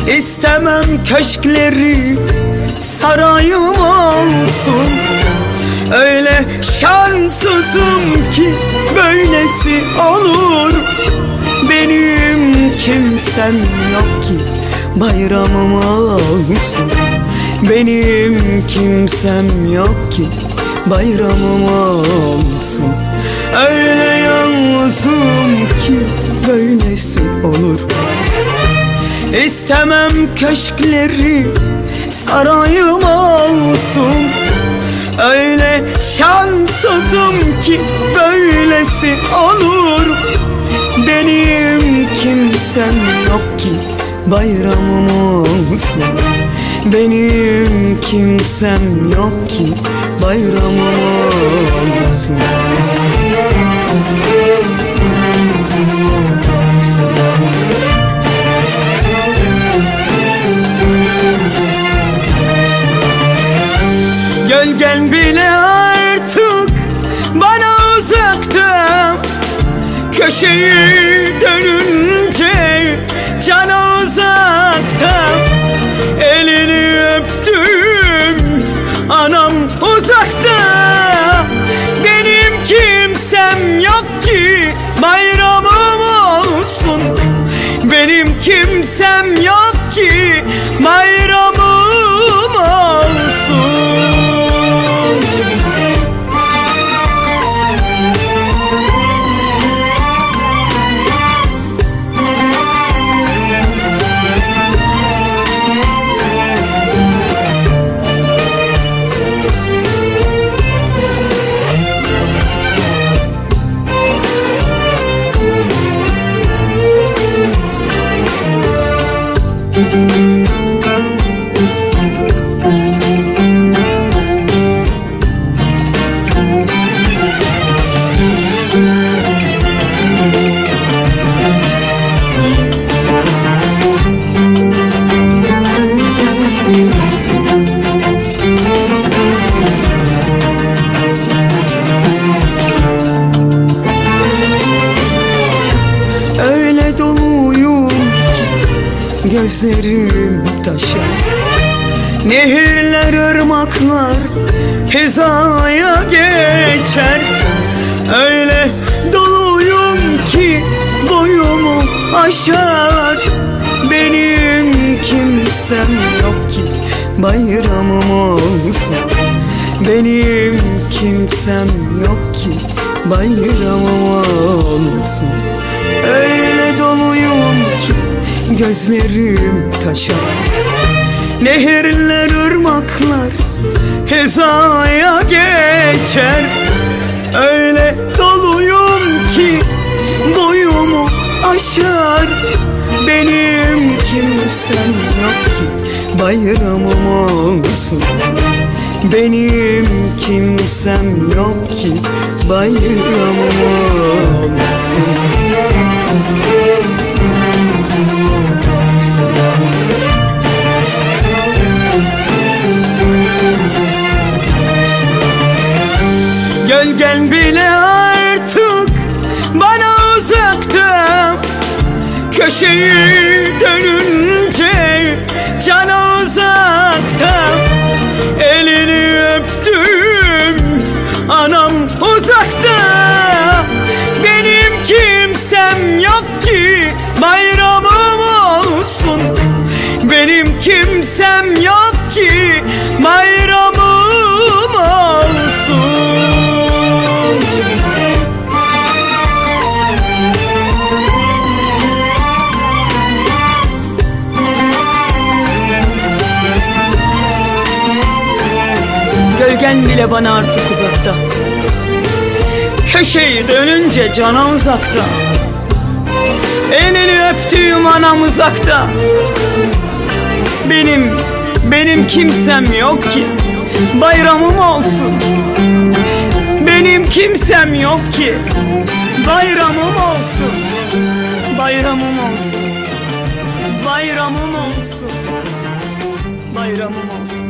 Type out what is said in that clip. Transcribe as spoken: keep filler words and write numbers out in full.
İstemem köşkleri sarayım olsun. Öyle şanssızım ki böylesi olur. Benim kimsem yok ki bayramım olsun. Benim kimsem yok ki bayramım olsun. Öyle yalnızım ki böylesi olur. İstemem köşkleri sarayım olsun. Öyle şanssızım ki böylesi olur. Benim kimsem yok ki bayramım olsun. Benim kimsem yok ki bayramım olsun. Gölgen bile artık bana uzakta. Köşeyi dönünce cana uzakta. Elini öptüm anam uzakta. Benim kimsem yok ki bayramım olsun. Benim kimsem yok ki bayramım olsun. Öyle doluyum ki gözlerim taşar. Nehirler, ırmaklar hizaya geçer. Öyle doluyum ki boyumu aşar. Benim kimsem yok ki bayramım olsun. Benim kimsem yok ki bayramım olsun. Öyle doluyum ki gözlerim taşar. Nehirler, ırmaklar hizaya geçer. Öyle doluyum ki boyumu aşar. Benim kimsem yok ki bayramım olsun. Benim kimsem yok ki bayramım olsun. Gölgen bile artık bana uzakta. Köşeyi dönünce cana uzakta. Elini öptüm anam uzakta. Benim kimsem yok ki bayramım olsun. Benim kimsem yok ki bayramım olsun. Gölgen bile bana artık uzakta. Köşeyi dönünce cana uzakta. Elini öptüğüm anam uzakta. Benim, benim kimsem yok ki bayramım olsun. Benim kimsem yok ki bayramım olsun. Bayramım olsun. Bayramım olsun. Bayramım olsun.